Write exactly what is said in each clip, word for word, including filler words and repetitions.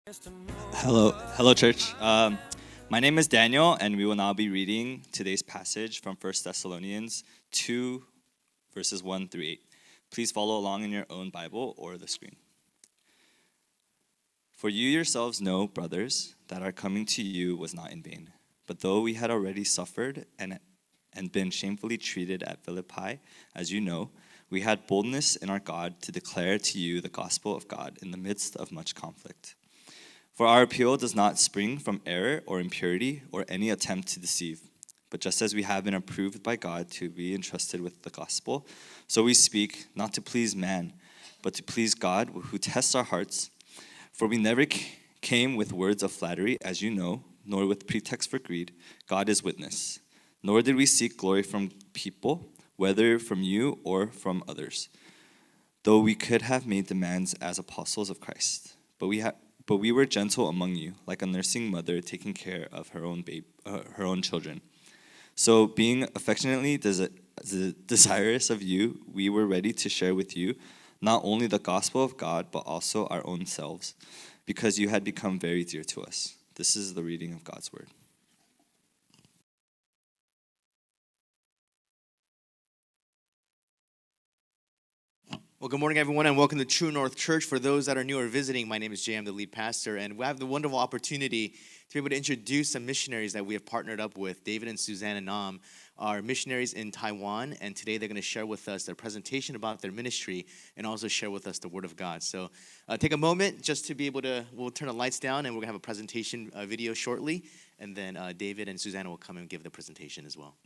Hello, hello, church. Um, my name is Daniel, and we will now be reading today's passage from First Thessalonians two, verses one through eight. Please follow along in your own Bible or the screen. For you yourselves know, brothers, that our coming to you was not in vain. But though we had already suffered and, and been shamefully treated at Philippi, as you know, we had boldness in our God to declare to you the gospel of God in the midst of much conflict. For our appeal does not spring from error or impurity or any attempt to deceive. But just as we have been approved by God to be entrusted with the gospel, so we speak, not to please man, but to please God who tests our hearts. For we never came with words of flattery, as you know, nor with pretext for greed. God is witness. Nor did we seek glory from people, whether from you or from others, though we could have made demands as apostles of Christ. But we have But we were gentle among you, like a nursing mother taking care of her own babe, uh, her own children. So, being affectionately des- desirous of you, we were ready to share with you not only the gospel of God, but also our own selves, because you had become very dear to us. This is the reading of God's word. Well, good morning, everyone, and welcome to True North Church. For those that are new or visiting, my name is Jay. I'm the lead pastor, and we have the wonderful opportunity to be able to introduce some missionaries that we have partnered up with. David and Susanna Nam are missionaries in Taiwan, and today they're going to share with us their presentation about their ministry and also share with us the Word of God. So uh, take a moment just to be able to, we'll turn the lights down, and we're going to have a presentation uh, video shortly, and then uh, David and Susanna will come and give the presentation as well.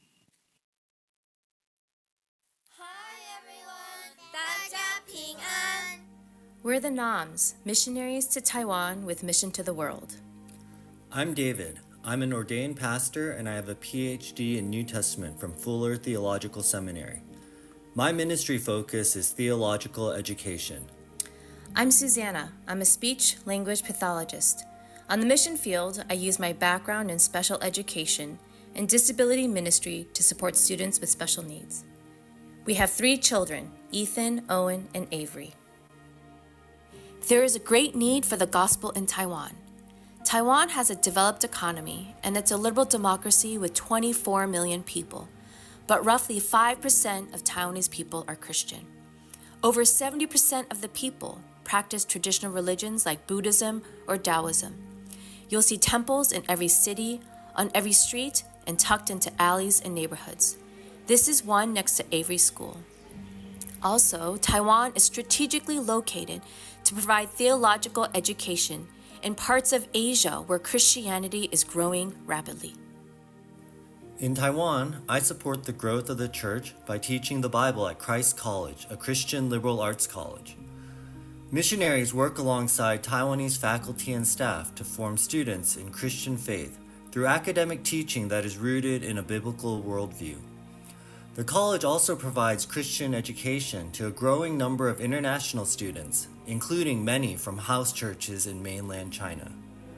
We're the Nams, missionaries to Taiwan with mission to the world. I'm David. I'm an ordained pastor and I have a P H D in New Testament from Fuller Theological Seminary. My ministry focus is theological education. I'm Susanna. I'm a speech language pathologist. On the mission field, I use my background in special education and disability ministry to support students with special needs. We have three children, Ethan, Owen, and Avery. There is a great need for the gospel in Taiwan. Taiwan has a developed economy, and it's a liberal democracy with twenty-four million people, but roughly five percent of Taiwanese people are Christian. Over seventy percent of the people practice traditional religions like Buddhism or Taoism. You'll see temples in every city, on every street, and tucked into alleys and neighborhoods. This is one next to Avery School. Also, Taiwan is strategically located to provide theological education in parts of Asia where Christianity is growing rapidly. In Taiwan, I support the growth of the church by teaching the Bible at Christ College, a Christian liberal arts college. Missionaries work alongside Taiwanese faculty and staff to form students in Christian faith through academic teaching that is rooted in a biblical worldview. The college also provides Christian education to a growing number of international students, including many from house churches in mainland China.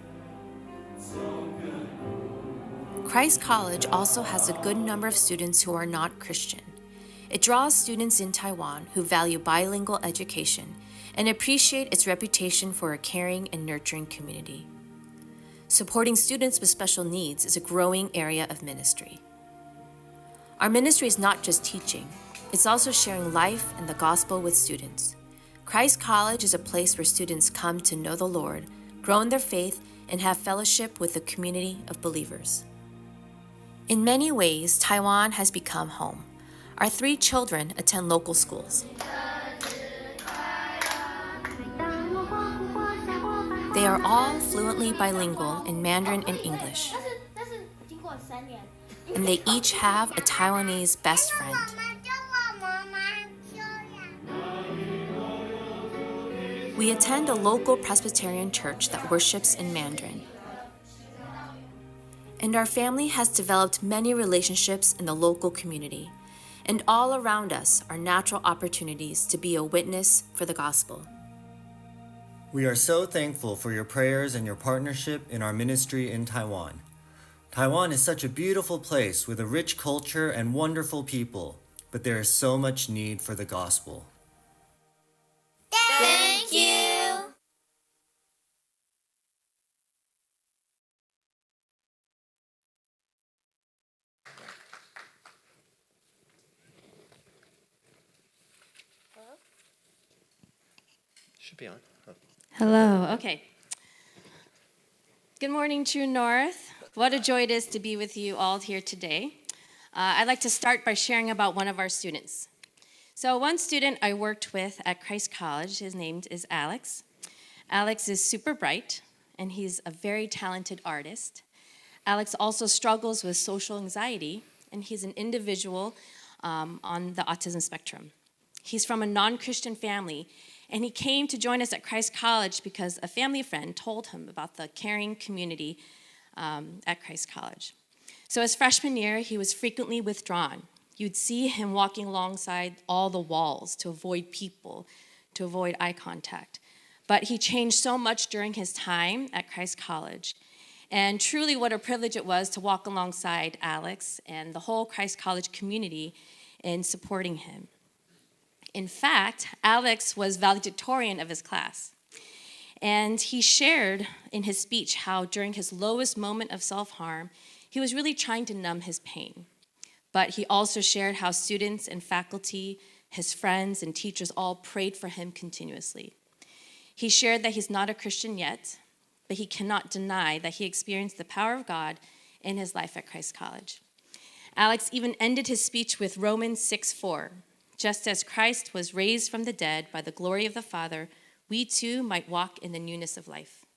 Christ College also has a good number of students who are not Christian. It draws students in Taiwan who value bilingual education and appreciate its reputation for a caring and nurturing community. Supporting students with special needs is a growing area of ministry. Our ministry is not just teaching, it's also sharing life and the gospel with students. Christ College is a place where students come to know the Lord, grow in their faith, and have fellowship with a community of believers. In many ways, Taiwan has become home. Our three children attend local schools. They are all fluently bilingual in Mandarin and English. And they each have a Taiwanese best friend. We attend a local Presbyterian church that worships in Mandarin. And our family has developed many relationships in the local community. And all around us are natural opportunities to be a witness for the gospel. We are so thankful for your prayers and your partnership in our ministry in Taiwan. Taiwan is such a beautiful place with a rich culture and wonderful people, but there is so much need for the gospel. Thank you. should be on. Oh. Hello, okay. Good morning, True North. What a joy it is to be with you all here today. Uh, I'd like to start by sharing about one of our students. So one student I worked with at Christ College, his name is Alex. Alex is super bright, and he's a very talented artist. Alex also struggles with social anxiety, and he's an individual um, on the autism spectrum. He's from a non-Christian family, and he came to join us at Christ College because a family friend told him about the caring community um, at Christ College. So his freshman year, he was frequently withdrawn. You'd see him walking alongside all the walls to avoid people, to avoid eye contact. But he changed so much during his time at Christ College. And truly what a privilege it was to walk alongside Alex and the whole Christ College community in supporting him. In fact, Alex was valedictorian of his class. And he shared in his speech how during his lowest moment of self-harm, he was really trying to numb his pain. But he also shared how students and faculty, his friends and teachers all prayed for him continuously. He shared that he's not a Christian yet, but he cannot deny that he experienced the power of God in his life at Christ College. Alex even ended his speech with Romans six four. Just as Christ was raised from the dead by the glory of the Father, we too might walk in the newness of life.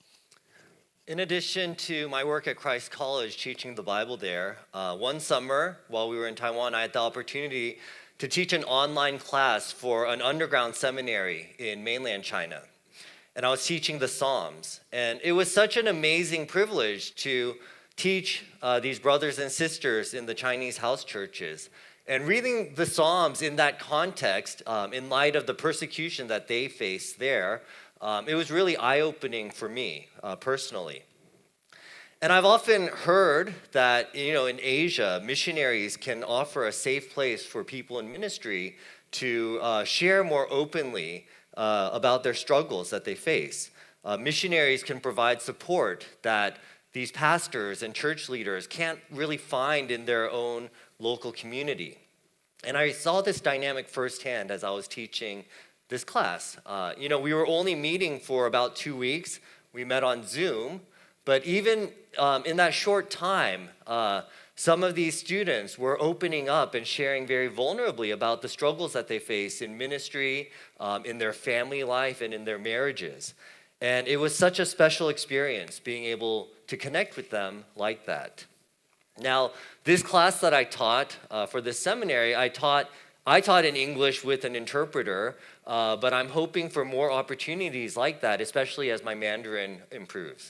In addition to my work at Christ College, teaching the Bible there, uh, one summer while we were in Taiwan, I had the opportunity to teach an online class for an underground seminary in mainland China. And I was teaching the Psalms. And it was such an amazing privilege to teach uh, these brothers and sisters in the Chinese house churches. And reading the Psalms in that context, um, in light of the persecution that they faced there, um, it was really eye-opening for me uh, personally. And I've often heard that, you know, in Asia, missionaries can offer a safe place for people in ministry to uh, share more openly uh, about their struggles that they face. Uh, missionaries can provide support that these pastors and church leaders can't really find in their own local community. And I saw this dynamic firsthand as I was teaching this class. Uh, you know, we were only meeting for about two weeks. We met on Zoom, but even um, in that short time, uh, some of these students were opening up and sharing very vulnerably about the struggles that they face in ministry, um, in their family life, and in their marriages. And it was such a special experience being able to connect with them like that. Now, this class that I taught uh, for this seminary, I taught I taught in English with an interpreter, uh, but I'm hoping for more opportunities like that, especially as my Mandarin improves.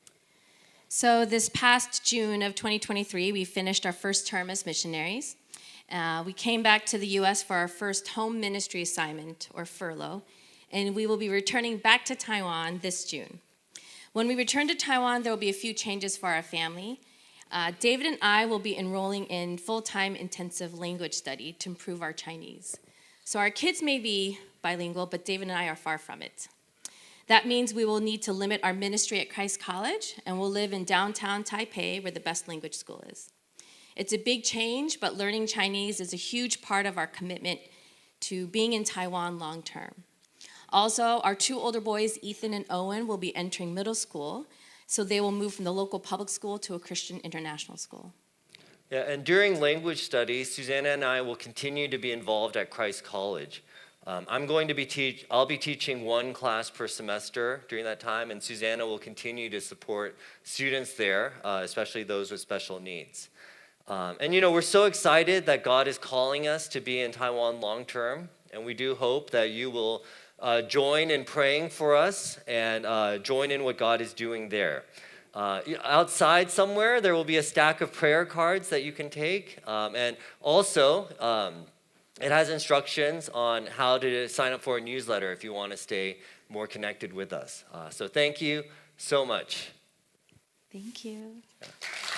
So this past June of twenty twenty-three, we finished our first term as missionaries. Uh, we came back to the U S for our first home ministry assignment, or furlough, and we will be returning back to Taiwan this June. When we return to Taiwan, there will be a few changes for our family. Uh, David and I will be enrolling in full-time intensive language study to improve our Chinese. So our kids may be bilingual, but David and I are far from it. That means we will need to limit our ministry at Christ College, and we'll live in downtown Taipei, where the best language school is. It's a big change, but learning Chinese is a huge part of our commitment to being in Taiwan long term. Also, our two older boys, Ethan and Owen, will be entering middle school, so they will move from the local public school to a Christian international school. Yeah, and during language studies, Susanna and I will continue to be involved at Christ College. Um, I'm going to be teach. I'll be teaching one class per semester during that time, and Susanna will continue to support students there, uh, especially those with special needs. Um, and you know, we're so excited that God is calling us to be in Taiwan long term, and we do hope that you will Uh, join in praying for us and uh, join in what God is doing there. Uh, outside somewhere, there will be a stack of prayer cards that you can take. Um, and also, um, it has instructions on how to sign up for a newsletter if you want to stay more connected with us. Uh, so thank you so much. Thank you. Yeah.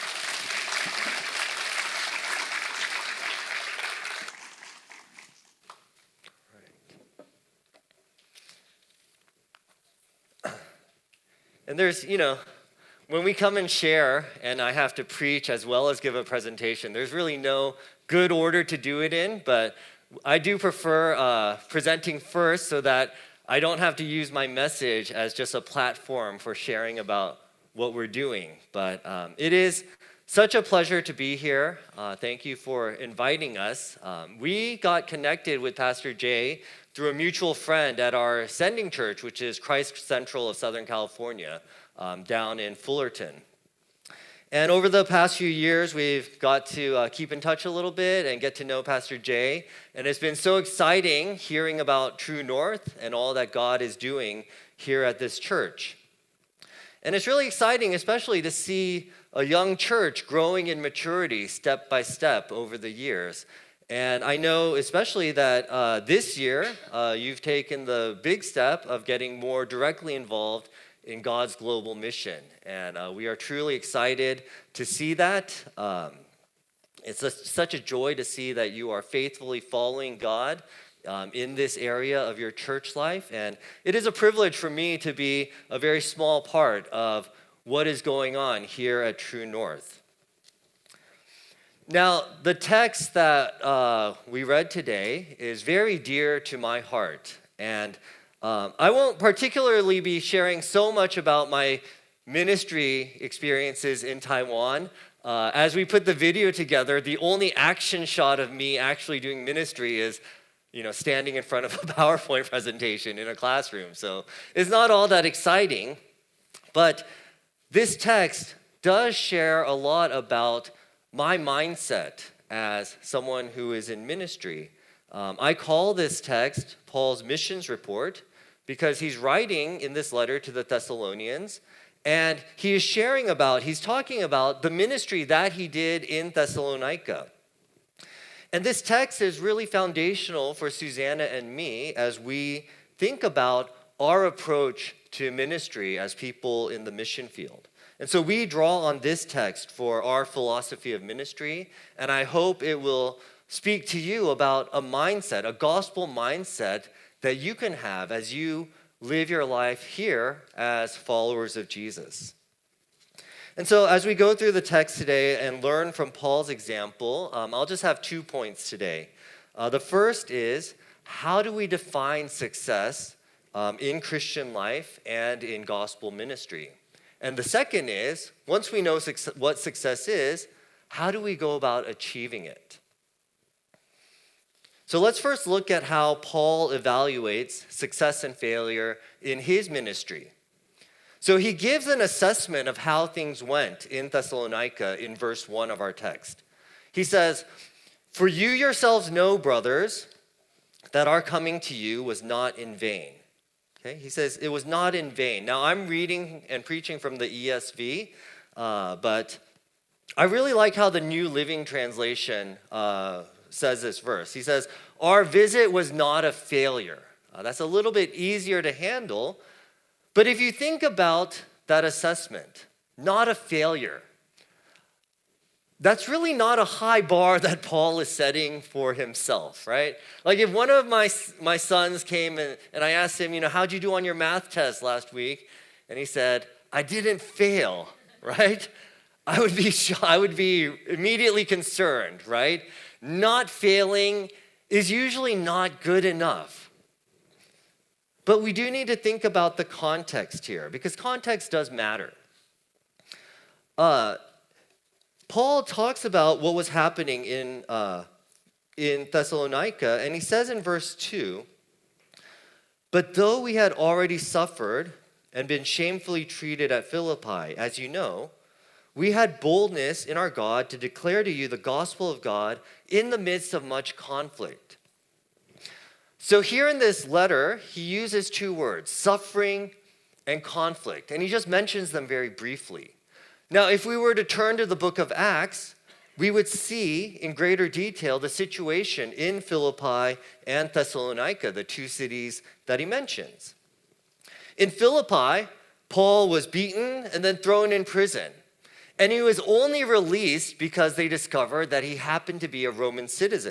And there's, you know, when we come and share and I have to preach as well as give a presentation, there's really no good order to do it in, but I do prefer uh, presenting first so that I don't have to use my message as just a platform for sharing about what we're doing. But um, it is such a pleasure to be here. Uh, thank you for inviting us. Um, we got connected with Pastor Jay through a mutual friend at our sending church, which is Christ Central of Southern California, um, down in Fullerton. And over the past few years, we've got to uh, keep in touch a little bit and get to know Pastor Jay. And it's been so exciting hearing about True North and all that God is doing here at this church. And it's really exciting, especially to see a young church growing in maturity step by step over the years. And I know especially that uh, this year, uh, you've taken the big step of getting more directly involved in God's global mission. And uh, we are truly excited to see that. Um, it's a, such a joy to see that you are faithfully following God um, in this area of your church life. And it is a privilege for me to be a very small part of what is going on here at True North. Now, the text that uh, we read today is very dear to my heart. And Um, I won't particularly be sharing so much about my ministry experiences in Taiwan. Uh, as we put the video together, the only action shot of me actually doing ministry is, you know, standing in front of a PowerPoint presentation in a classroom. So it's not all that exciting, but this text does share a lot about my mindset as someone who is in ministry. Um, I call this text Paul's missions report because he's writing in this letter to the Thessalonians, and he is sharing about, he's talking about the ministry that he did in Thessalonica. And this text is really foundational for Susanna and me as we think about our approach to ministry as people in the mission field. And so we draw on this text for our philosophy of ministry, and I hope it will speak to you about a mindset, a gospel mindset that you can have as you live your life here as followers of Jesus. And so as we go through the text today and learn from Paul's example, um, I'll just have two points today. Uh, the first is, how do we define success um, in Christian life and in gospel ministry? And the second is, once we know success, what success is, how do we go about achieving it? So let's first look at how Paul evaluates success and failure in his ministry. So he gives an assessment of how things went in Thessalonica in verse one of our text. He says, "For you yourselves know, brothers, that our coming to you was not in vain." Okay? He says it was not in vain. Now I'm reading and preaching from the E S V, uh, but I really like how the New Living Translation uh, says this verse. He says, "Our visit was not a failure." Uh, that's a little bit easier to handle. But if you think about that assessment, not a failure, that's really not a high bar that Paul is setting for himself, right? Like if one of my, my sons came and, and I asked him, you know, how'd you do on your math test last week? And he said, "I didn't fail," right? I would be I would be immediately concerned, right? Not failing is usually not good enough. But we do need to think about the context here, because context does matter. Uh, Paul talks about what was happening in, uh, in Thessalonica, and he says in verse two, "But though we had already suffered and been shamefully treated at Philippi, as you know, we had boldness in our God to declare to you the gospel of God in the midst of much conflict." So here in this letter, he uses two words, suffering and conflict, and he just mentions them very briefly. Now, if we were to turn to the book of Acts, we would see in greater detail the situation in Philippi and Thessalonica, the two cities that he mentions. In Philippi, Paul was beaten and then thrown in prison. And he was only released because they discovered that he happened to be a Roman citizen.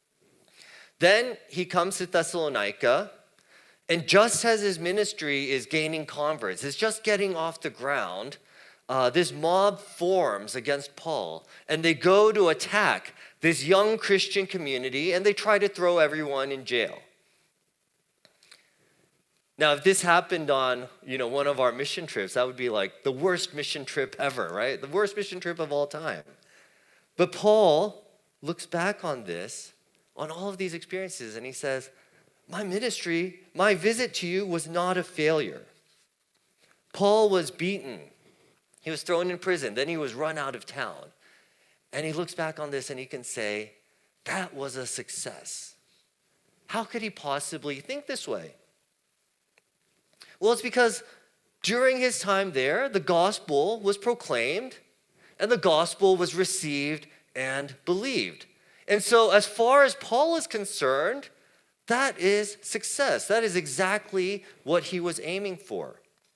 Then he comes to Thessalonica, and just as his ministry is gaining converts, it's just getting off the ground, uh, this mob forms against Paul, and they go to attack this young Christian community, and they try to throw everyone in jail. Now, if this happened on, you know, one of our mission trips, that would be like the worst mission trip ever, right? The worst mission trip of all time. But Paul looks back on this, on all of these experiences, and he says, my ministry, my visit to you was not a failure. Paul was beaten. He was thrown in prison. Then he was run out of town. And he looks back on this and he can say, that was a success. How could he possibly think this way? Well, it's because during his time there, the gospel was proclaimed and the gospel was received and believed. And so as far as Paul is concerned, that is success. That is exactly what he was aiming for.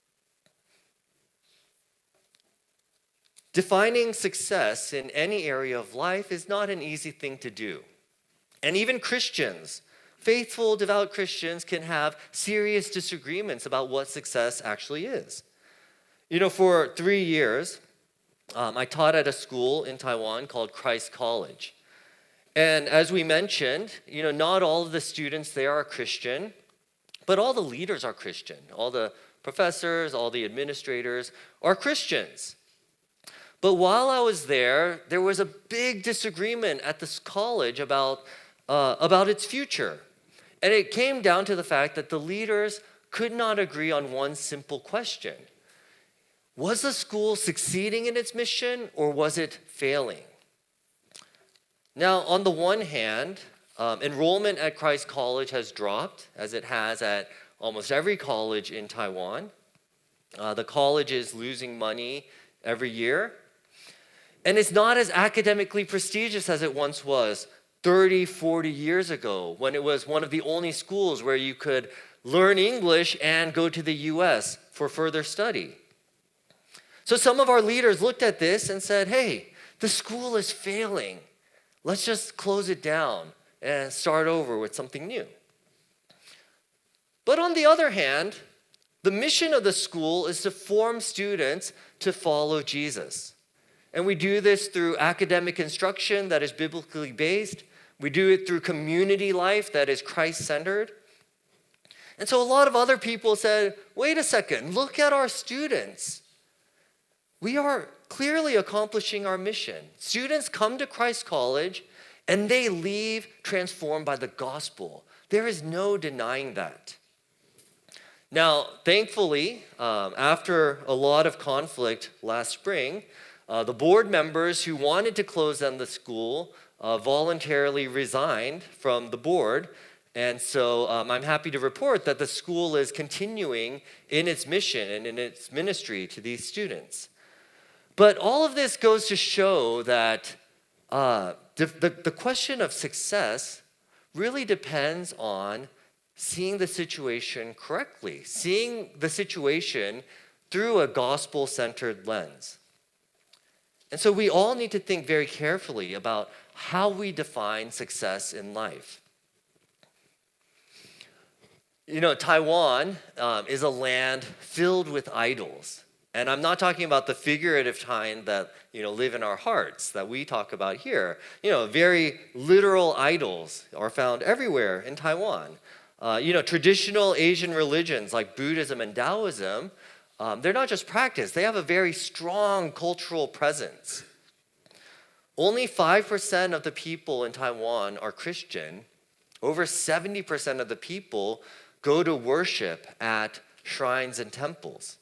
Defining success in any area of life is not an easy thing to do. And even Christians, faithful, devout Christians, can have serious disagreements about what success actually is. You know, for three years, um, I taught at a school in Taiwan called Christ College. And as we mentioned, you know, not all of the students there are Christian, but all the leaders are Christian. All the professors, all the administrators are Christians. But while I was there, there was a big disagreement at this college about, uh, about its future. And it came down to the fact that the leaders could not agree on one simple question. Was the school succeeding in its mission or was it failing? Now, on the one hand, um, enrollment at Christ College has dropped, as it has at almost every college in Taiwan. Uh, the college is losing money every year. And it's not as academically prestigious as it once was thirty, forty years ago, when it was one of the only schools where you could learn English and go to the U S for further study. So some of our leaders looked at this and said, hey, the school is failing. Let's just close it down and start over with something new. But on the other hand, the mission of the school is to form students to follow Jesus. And we do this through academic instruction that is biblically based. We do it through community life that is Christ-centered. And so a lot of other people said, wait a second, look at our students. We are clearly accomplishing our mission. Students come to Christ College and they leave transformed by the gospel. There is no denying that. Now, thankfully, um, after a lot of conflict last spring, Uh, the board members who wanted to close down the school uh, voluntarily resigned from the board. And so um, I'm happy to report that the school is continuing in its mission and in its ministry to these students. But all of this goes to show that uh, the, the, the question of success really depends on seeing the situation correctly, seeing the situation through a gospel-centered lens. And so we all need to think very carefully about how we define success in life. You know, Taiwan um, is a land filled with idols. And I'm not talking about the figurative kind that, you know, live in our hearts that we talk about here. You know, very literal idols are found everywhere in Taiwan. Uh, you know, traditional Asian religions like Buddhism and Taoism, Um, they're not just practiced, they have a very strong cultural presence. Only five percent of the people in Taiwan are Christian. Over seventy percent of the people go to worship at shrines and temples.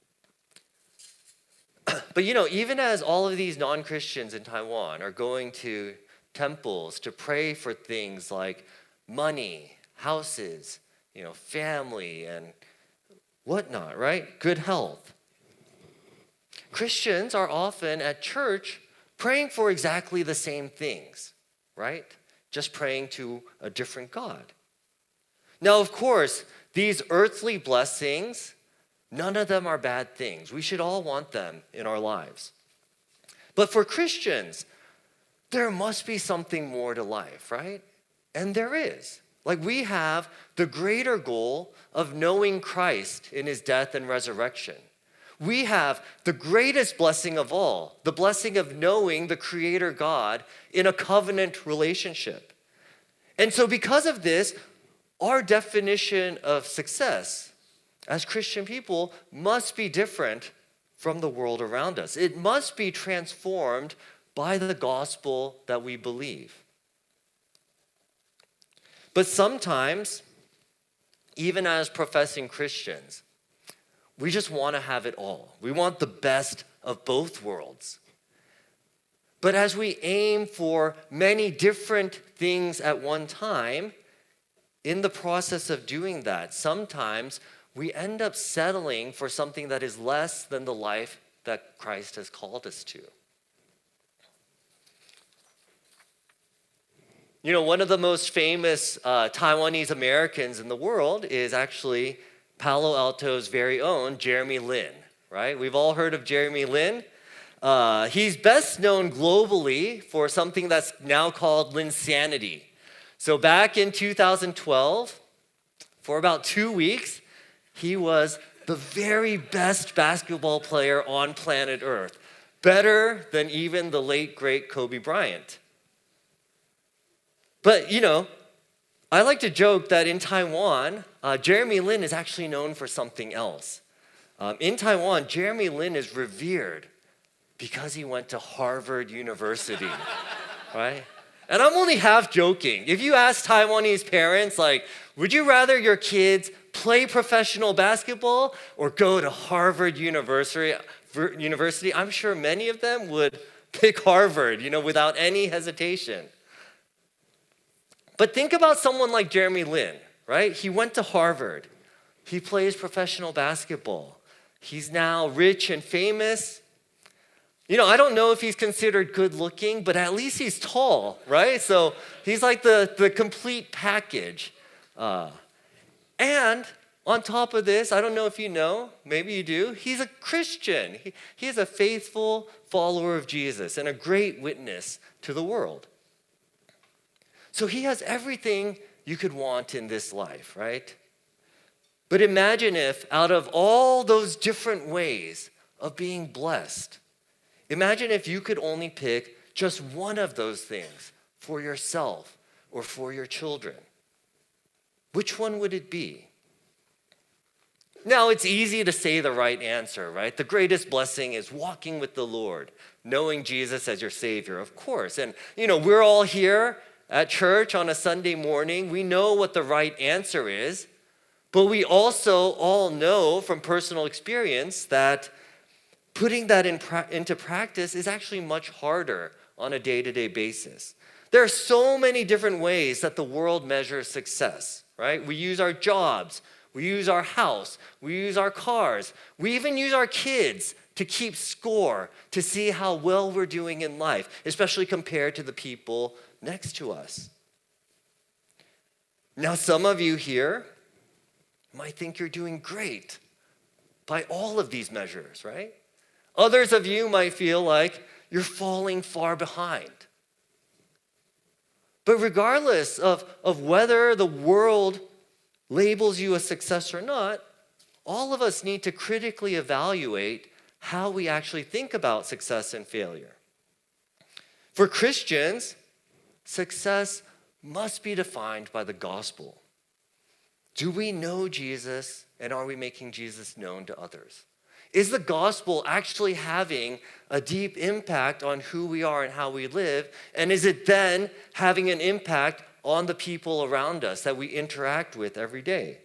But you know, even as all of these non-Christians in Taiwan are going to temples to pray for things like money, houses, you know, family, and whatnot, right? Good health. Christians are often at church praying for exactly the same things, right? Just praying to a different God. Now, of course, these earthly blessings, none of them are bad things. We should all want them in our lives. But for Christians, there must be something more to life, right? And there is. Like, we have the greater goal of knowing Christ in his death and resurrection. We have the greatest blessing of all, the blessing of knowing the Creator God in a covenant relationship. And so because of this, our definition of success as Christian people, must be different from the world around us. It must be transformed by the gospel that we believe. But sometimes, even as professing Christians, we just want to have it all. We want the best of both worlds. But as we aim for many different things at one time, in the process of doing that, sometimes we end up settling for something that is less than the life that Christ has called us to. You know, one of the most famous uh, Taiwanese Americans in the world is actually Palo Alto's very own Jeremy Lin, right? We've all heard of Jeremy Lin. Uh, he's best known globally for something that's now called Linsanity. So back in two thousand twelve, for about two weeks, he was the very best basketball player on planet Earth, better than even the late, great Kobe Bryant. But, you know, I like to joke that in Taiwan, uh, Jeremy Lin is actually known for something else. Um, in Taiwan, Jeremy Lin is revered because he went to Harvard University, right? And I'm only half joking. If you ask Taiwanese parents, like, would you rather your kids play professional basketball or go to Harvard University? University, I'm sure many of them would pick Harvard, you know, without any hesitation. But think about someone like Jeremy Lin, right? He went to Harvard. He plays professional basketball. He's now rich and famous. You know, I don't know if he's considered good looking, but at least he's tall, right? So he's like the, the complete package. Uh, and on top of this, I don't know if you know, maybe you do, he's a Christian. He, he's a faithful follower of Jesus and a great witness to the world. So he has everything you could want in this life, right? But imagine if out of all those different ways of being blessed, imagine if you could only pick just one of those things for yourself or for your children. Which one would it be? Now, it's easy to say the right answer, right? The greatest blessing is walking with the Lord, knowing Jesus as your Savior, of course. And, you know, we're all here at church on a Sunday morning. We know what the right answer is, but we also all know from personal experience that putting that in pra- into practice is actually much harder on a day-to-day basis. There are so many different ways that the world measures success, right? We use our jobs, we use our house, we use our cars, we even use our kids to keep score, to see how well we're doing in life, especially compared to the people next to us. Now, some of you here might think you're doing great by all of these measures, right? Others of you might feel like you're falling far behind. But regardless of, of whether the world labels you a success or not, all of us need to critically evaluate how we actually think about success and failure. For Christians, success must be defined by the gospel. Do we know Jesus, and are we making Jesus known to others? Is the gospel actually having a deep impact on who we are and how we live? And is it then having an impact on the people around us that we interact with every day?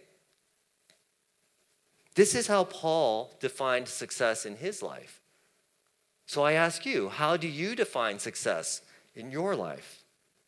This is how Paul defined success in his life. So I ask you, how do you define success in your life?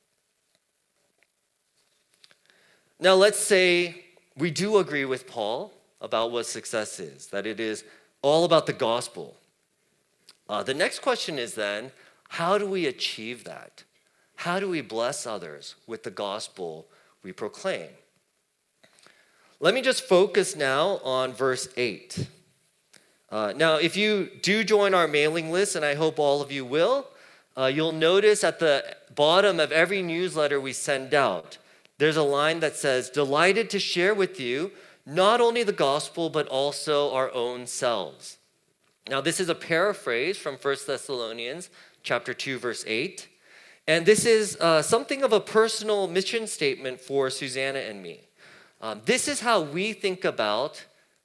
Now, let's say we do agree with Paul about what success is, that it is all about the gospel. Uh, the next question is then, how do we achieve that? How do we bless others with the gospel we proclaim? Let me just focus now on verse eight. Uh, now, if you do join our mailing list, and I hope all of you will, uh, you'll notice at the bottom of every newsletter we send out, there's a line that says, "Delighted to share with you not only the gospel, but also our own selves." Now, this is a paraphrase from First Thessalonians chapter two, verse eight. And this is uh, something of a personal mission statement for Susanna and me. Um, this is how we think about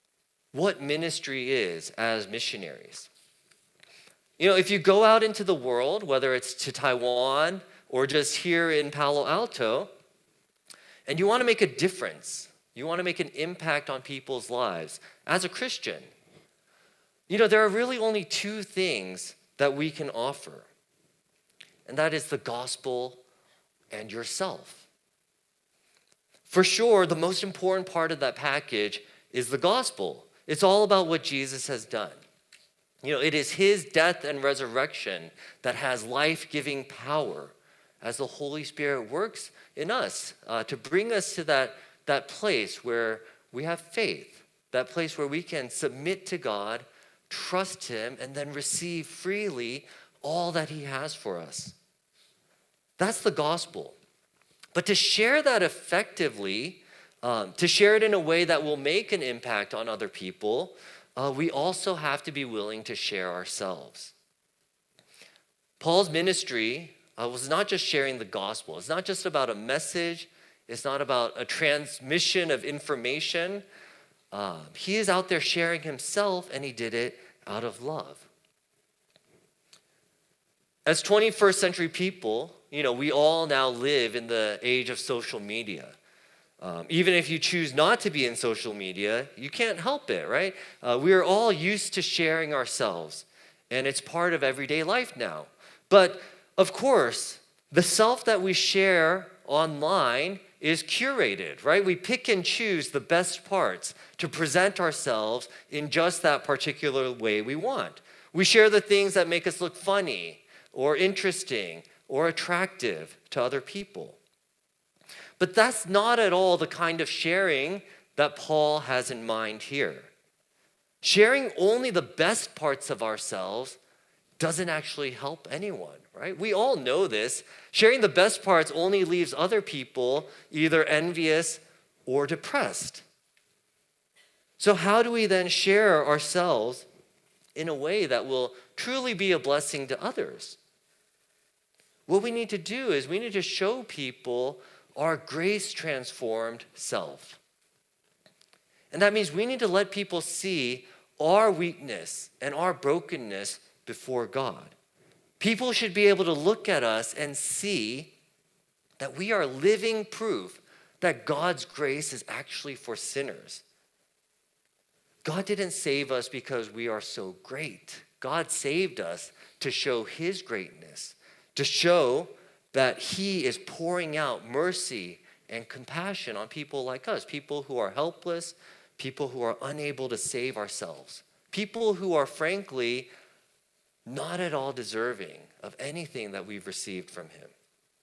what ministry is as missionaries. You know, if you go out into the world, whether it's to Taiwan or just here in Palo Alto, and you want to make a difference, you want to make an impact on people's lives as a Christian, you know, there are really only two things that we can offer, and that is the gospel and yourself. For sure, the most important part of that package is the gospel. It's all about what Jesus has done. You know, it is his death and resurrection that has life-giving power as the Holy Spirit works in us uh, to bring us to that, that place where we have faith, that place where we can submit to God, trust him, and then receive freely all that he has for us. That's the gospel. But to share that effectively, um, to share it in a way that will make an impact on other people, uh, we also have to be willing to share ourselves. Paul's ministry uh, was not just sharing the gospel. It's not just about a message. It's not about a transmission of information. Uh, he is out there sharing himself, and he did it out of love. As twenty-first century people, you know, we all now live in the age of social media. Um, even if you choose not to be in social media, you can't help it, right? Uh, we are all used to sharing ourselves, and it's part of everyday life now. But of course, the self that we share online is curated, right? We pick and choose the best parts to present ourselves in just that particular way we want. We share the things that make us look funny or interesting or attractive to other people. But that's not at all the kind of sharing that Paul has in mind here. Sharing only the best parts of ourselves doesn't actually help anyone, right? We all know this. Sharing the best parts only leaves other people either envious or depressed. So how do we then share ourselves in a way that will truly be a blessing to others? What we need to do is we need to show people our grace-transformed self. And that means we need to let people see our weakness and our brokenness before God. People should be able to look at us and see that we are living proof that God's grace is actually for sinners. God didn't save us because we are so great. God saved us to show his greatness, to show that he is pouring out mercy and compassion on people like us, people who are helpless, people who are unable to save ourselves, people who are frankly not at all deserving of anything that we've received from him.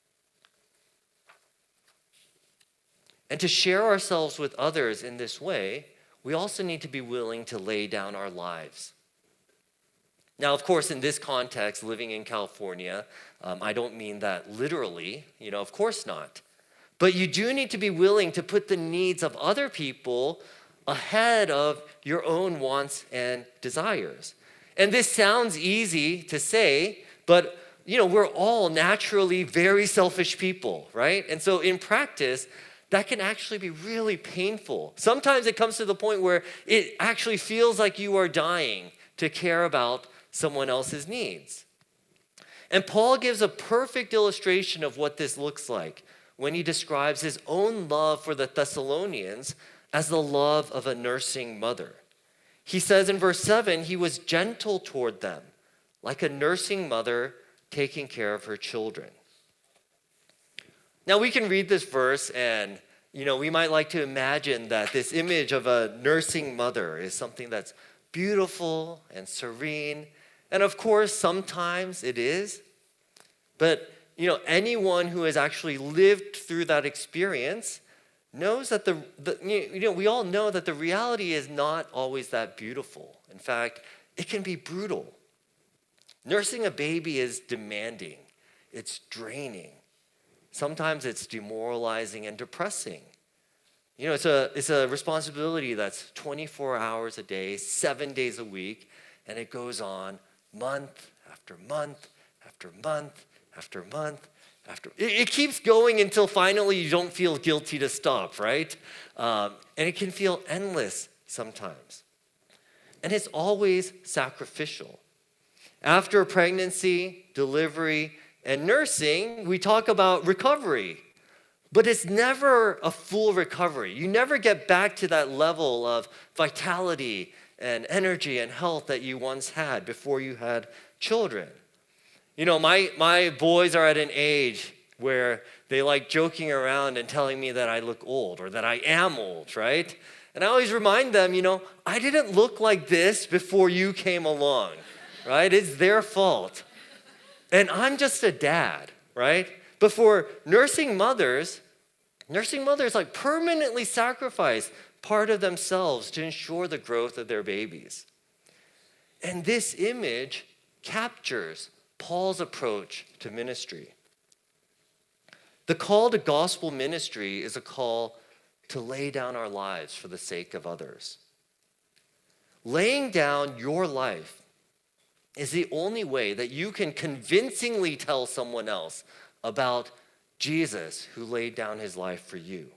And to share ourselves with others in this way, we also need to be willing to lay down our lives. Now, of course, in this context, living in California, um, I don't mean that literally, you know, of course not. But you do need to be willing to put the needs of other people ahead of your own wants and desires. And this sounds easy to say, but, you know, we're all naturally very selfish people, right? And so in practice, that can actually be really painful. Sometimes it comes to the point where it actually feels like you are dying to care about someone else's needs. And Paul gives a perfect illustration of what this looks like when he describes his own love for the Thessalonians as the love of a nursing mother. He says in verse seven, he was gentle toward them, like a nursing mother taking care of her children. Now we can read this verse and, you know, we might like to imagine that this image of a nursing mother is something that's beautiful and serene. And of course, sometimes it is. But, you know, anyone who has actually lived through that experience knows that the, the, you know, we all know that the reality is not always that beautiful. In fact, it can be brutal. Nursing a baby is demanding. It's draining. Sometimes it's demoralizing and depressing. You know, it's a, it's a responsibility that's twenty-four hours a day, seven days a week, and it goes on month after month after month after month after. It, it keeps going until finally you don't feel guilty to stop, right? Um, and it can feel endless sometimes. and it's always sacrificial. After pregnancy, delivery, and nursing, we talk about recovery, but it's never a full recovery. You never get back to that level of vitality and energy and health that you once had before you had children. You know, my, my boys are at an age where they like joking around and telling me that I look old or that I am old, right? And I always remind them, you know, I didn't look like this before you came along, right? It's their fault. And I'm just a dad, right? But for nursing mothers, nursing mothers like permanently sacrifice part of themselves to ensure the growth of their babies. And this image captures Paul's approach to ministry. The call to gospel ministry is a call to lay down our lives for the sake of others. Laying down your life is the only way that you can convincingly tell someone else about Jesus who laid down his life for you.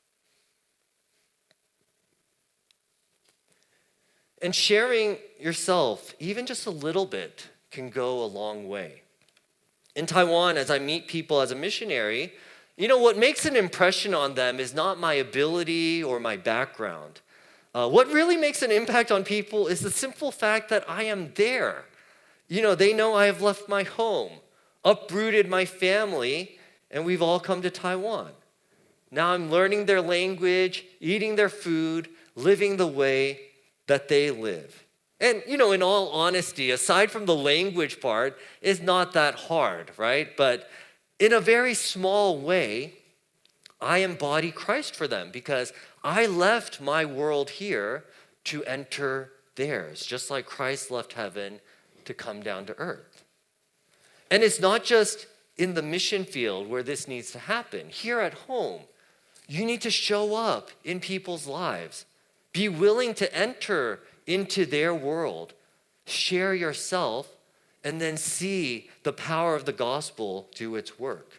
And sharing yourself, even just a little bit, can go a long way. In Taiwan, as I meet people as a missionary, you know, what makes an impression on them is not my ability or my background. Uh, what really makes an impact on people is the simple fact that I am there. You know, they know I have left my home, uprooted my family, and we've all come to Taiwan. Now I'm learning their language, eating their food, living the way that they live. And, you know, in all honesty, aside from the language part, it's not that hard, right? But in a very small way, I embody Christ for them because I left my world here to enter theirs, just like Christ left heaven to come down to earth. And it's not just in the mission field where this needs to happen. Here at home, you need to show up in people's lives. Be willing to enter into their world, share yourself, and then see the power of the gospel do its work.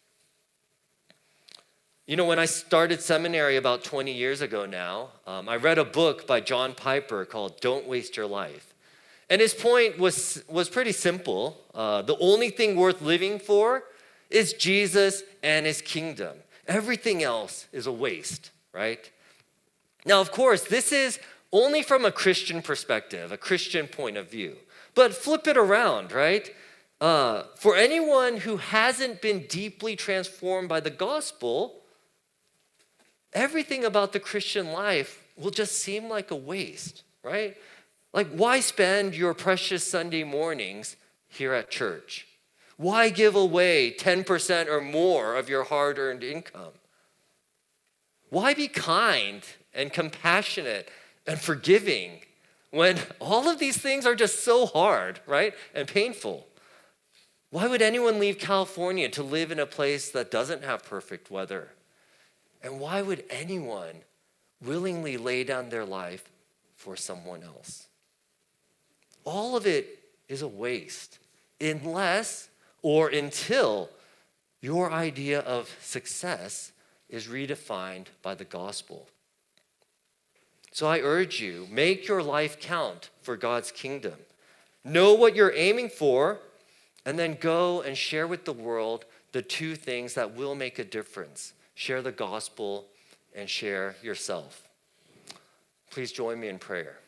You know, when I started seminary about twenty years ago now, um, I read a book by John Piper called Don't Waste Your Life. And his point was, was pretty simple. Uh, the only thing worth living for is Jesus and his kingdom. Everything else is a waste, right? Now, of course, this is only from a Christian perspective, a Christian point of view. But flip it around, right? Uh, for anyone who hasn't been deeply transformed by the gospel, everything about the Christian life will just seem like a waste, right? Like, why spend your precious Sunday mornings here at church? Why give away ten percent or more of your hard-earned income? Why be kind and compassionate and forgiving when all of these things are just so hard, right, and painful? Why would anyone leave California to live in a place that doesn't have perfect weather? And why would anyone willingly lay down their life for someone else? All of it is a waste unless or until your idea of success is redefined by the gospel. So I urge you, make your life count for God's kingdom. Know what you're aiming for, and then go and share with the world the two things that will make a difference. Share the gospel and share yourself. Please join me in prayer.